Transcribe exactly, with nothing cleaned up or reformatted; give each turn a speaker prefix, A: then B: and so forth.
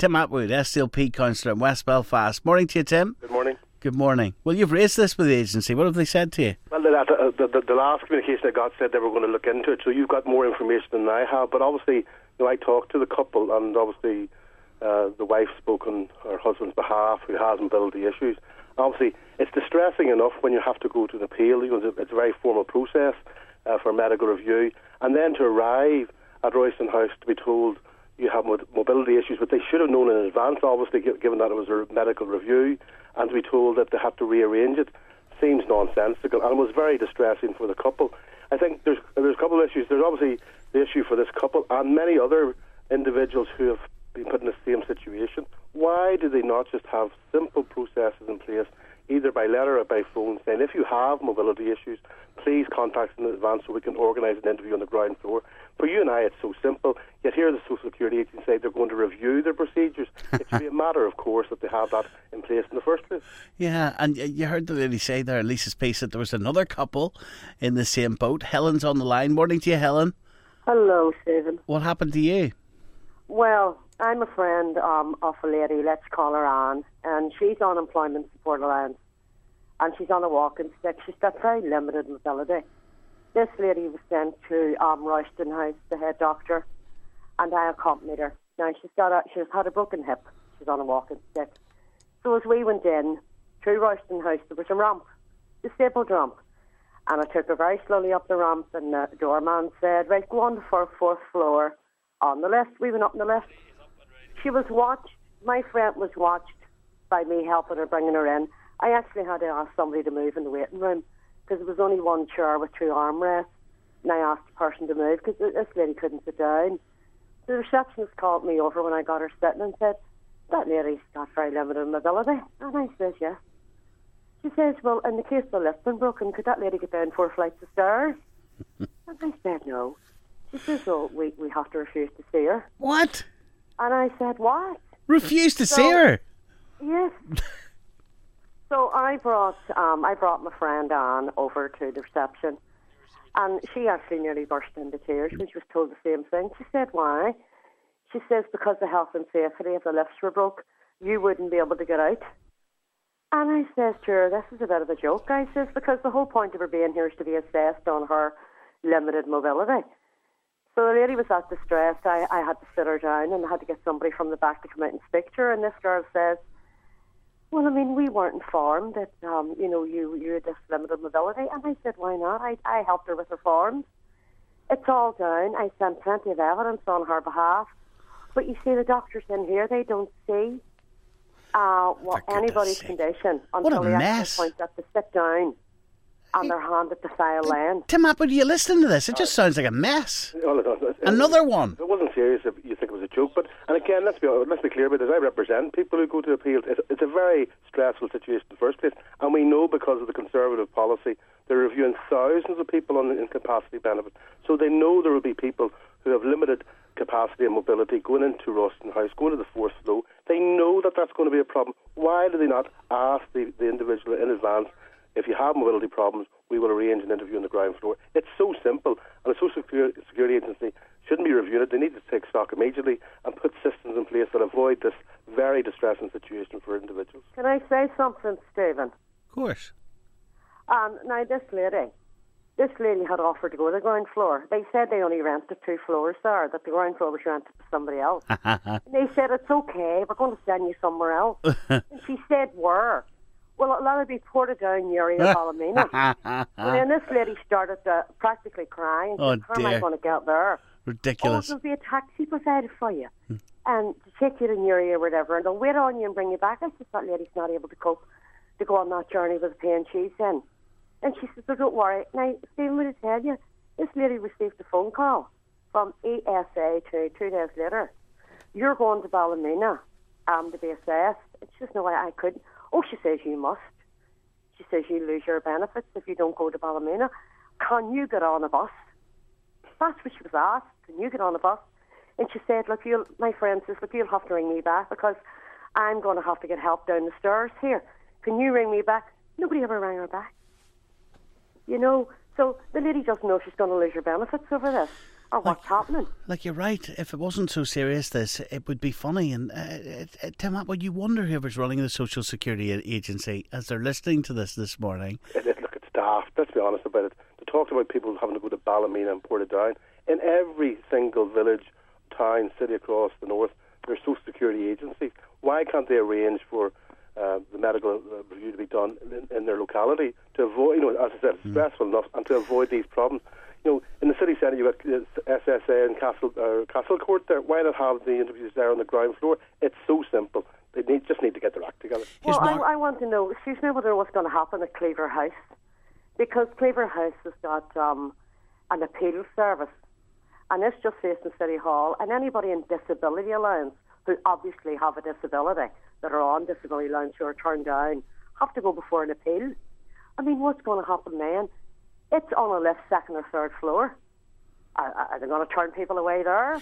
A: Tim Atwood, S D L P councillor in West Belfast. Morning to you, Tim.
B: Good morning.
A: Good morning. Well, you've raised this with the agency. What have they said to you?
B: Well, the, the, the, the last communication I got said they were going to look into it, so you've got more information than I have. But obviously, you know, I talked to the couple, and obviously uh, the wife spoke on her husband's behalf, who has mobility issues. Obviously, it's distressing enough when you have to go to an appeal. You know, it's a very formal process uh, for a medical review, and then to arrive at Royston House to be told you have mobility issues, but they should have known in advance, obviously, given that it was a medical review, and to be told that they had to rearrange it seems nonsensical, and it was very distressing for the couple. I think there's there's a couple of issues. There's obviously the issue for this couple and many other individuals who have been put in the same situation. Why do they not just have simple processes in place, either by letter or by phone, saying if you have mobility issues, please contact us in advance so we can organise an interview on the ground floor. For you and I, it's so simple. Yet here the Social Security Agency say they're going to review their procedures. It should be a matter, of course, that they have that in place in the first place.
A: Yeah, and you heard the lady say there, Lisa's piece, that there was another couple in the same boat. Helen's on the line. Morning to you, Helen.
C: Hello, Stephen.
A: What happened to you?
C: Well, I'm a friend um, of a lady, let's call her Anne, and she's on Employment Support Allowance, and she's on a walking stick. She's got very limited mobility. This lady was sent to um, Royston House, the head doctor, and I accompanied her. Now, she's got a, she's had a broken hip. She's on a walking stick. So as we went in, through Royston House, there was a ramp, disabled ramp. And I took her very slowly up the ramp, and the doorman said, right, go on to the fourth floor on the left. We went up on the left. She was watched, my friend was watched by me helping her, bringing her in. I actually had to ask somebody to move in the waiting room because there was only one chair with two armrests, and I asked the person to move because this lady couldn't sit down. The receptionist called me over when I got her sitting and said, that lady's got very limited mobility. And I says, yes. She says, well, in the case of the lift being broken, could that lady get down four flights of stairs? And I said, no. She says, well, we, we have to refuse to see her.
A: What?
C: And I said, what?
A: Refuse to
C: so,
A: see her?
C: Yes. So I brought um, I brought my friend Anne over to the reception, and she actually nearly burst into tears when she was told the same thing. She said, why? She says, because the health and safety if the lifts were broke, you wouldn't be able to get out. And I says to her, this is a bit of a joke. I says, because the whole point of her being here is to be assessed on her limited mobility. So the lady was that distressed. I, I had to sit her down, and I had to get somebody from the back to come out and speak to her. And this girl says, well, I mean, we weren't informed that, um, you know, you, you had this limited mobility. And I said, why not? I, I helped her with her forms. It's all down. I sent plenty of evidence on her behalf. But you see, the doctors in here, they don't see uh, what anybody's sake. condition until they actually point up to sit down and they're handed the file in.
A: Tim Atwood, are you listening to this? It just sounds like a mess.
B: Well, it, it,
A: Another
B: it,
A: one.
B: It wasn't serious if you think it was a joke. But and again, let's be let's be clear about this. I represent people who go to appeal. It's, it's a very stressful situation in the first place. And we know because of the Conservative policy, they're reviewing thousands of people on incapacity benefit. So they know there will be people who have limited capacity and mobility going into Royston House, going to the fourth floor. They know that that's going to be a problem. Why do they not ask the, the individual in advance, if you have mobility problems, we will arrange an interview on the ground floor? It's so simple, and the Social Security Agency shouldn't be reviewing it. They need to take stock immediately and put systems in place that avoid this very distressing situation for individuals.
C: Can I say something, Stephen?
A: Of course.
C: Um, now, this lady, this lady had offered to go to the ground floor. They said they only rented two floors there, that the ground floor was rented to somebody else. They said, it's okay, we're going to send you somewhere else. And she said, where? Well, it'll either be Portadown, Newry or Ballymena. And then this lady started to practically cry and
A: oh,
C: said, how am I going to get there?
A: Ridiculous.
C: Oh, there'll be a taxi provided for you. And to take you to Newry or whatever, and they'll wait on you and bring you back. I said, that lady's not able to cope to go on that journey with the pain she's in. And she says, oh, don't worry. Now, Stephen, will I tell you, this lady received a phone call from E S A two, two days later. You're going to Ballymena um, to be assessed. And she says, no, I, I couldn't. Oh, she says, you must. She says, you lose your benefits if you don't go to Ballymena. Can you get on a bus? That's what she was asked. Can you get on a bus? And she said, look, you'll, my friend says, look, you'll have to ring me back because I'm going to have to get help down the stairs here. Can you ring me back? Nobody ever rang her back. You know, so the lady doesn't know she's going to lose her benefits over this. or what's
A: like,
C: happening.
A: Like, you're right. If it wasn't so serious, this, it would be funny. And uh, it, it, Tim Atwood, you wonder whoever's running the Social Security Agency, as they're listening to this this morning.
B: It, it, look, it's daft. Let's be honest about it. They talked about people having to go to Ballymena and Portadown. In every single village, town, city across the north, there's Social Security agencies. Why can't they arrange for uh, the medical uh, review to be done in, in their locality to avoid, you know, as I said, it's mm. stressful enough, and to avoid these problems? You know, in the city centre, you've got uh, S S A and Castle uh, Castle Court there. Why not have the interviews there on the ground floor? It's so simple. They need, just need to get their act together.
C: Well, I, I want to know, excuse me, whether what's going to happen at Cleaver House, because Cleaver House has got um, an appeal service, and it's just facing City Hall, and anybody in disability allowance who obviously have a disability, that are on disability allowance who are turned down, have to go before an appeal. I mean, what's going to happen then? It's on a lift, second or third floor. Are, are they going to turn people away there?